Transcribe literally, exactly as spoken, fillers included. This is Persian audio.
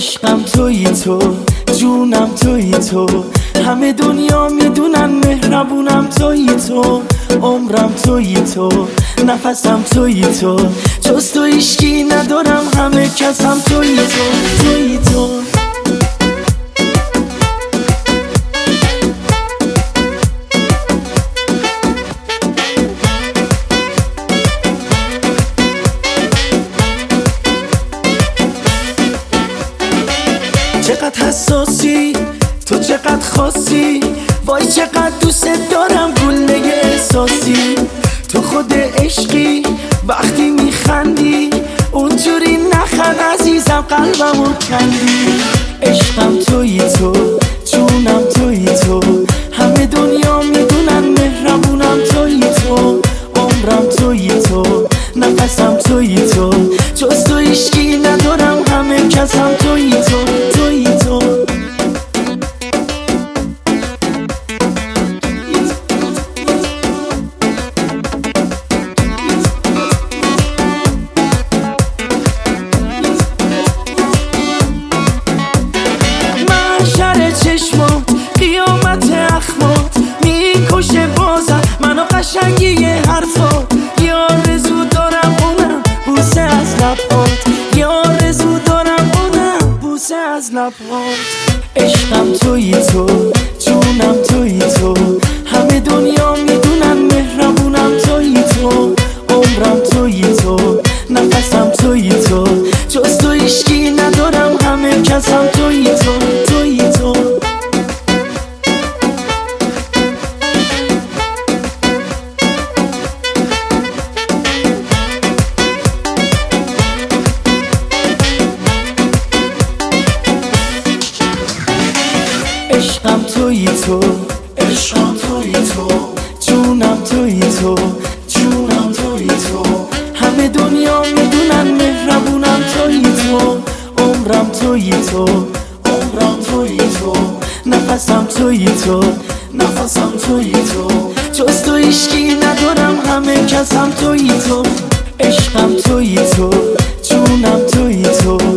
عشقم تویی تو، جونم تویی تو، همه دنیا میدونن مهربونم تویی تو، عمرم تویی تو، نفسم تویی تو، جز تو هیچکی ندارم، همه کسم تویی تو، تویی تو. چقدر حساسی تو، چقدر خاصی، وای چقدر دوست دارم گله احساسی، تو خود عشقی وقتی میخندی، اونجوری نخند عزیزم قلبمو کندی. عشقم تویی تو، جونم تویی تو، همه دنیا میدونن مهربونم تویی تو، عمرم تویی تو، نفسم تویی تو، جز تو هیچکی ندارم، همه کسم تویی تو، تویی تو. محشر چشمات، قیامت اخمات، میکشه بازم منو قشنگی حرفات، یه آرزو دارم اونم بوسه از لبات، یه آرزو دارم اونم بوسه از لبات. عشقم تویی تو، جونم تویی تو، همه دنیا میدونن مهربونم تویی تو، عمرم تویی تو، نفسم تویی تو، جز تو هیچکی ندارم، همه کسم تویی تو، تویی تو. عشقم تویی تو، عشقم تویی تو، جونم تویی تو، جونم تویی تو، همه دنیا میدونن مهربونم تویی تو، عمرم تویی تو، عمرم تویی تو، نفسم تویی تو، نفسم تویی تو، جز تو هیچکی ندارم، همه کسم تویی تو. عشقم تویی تو، جونم تویی تو،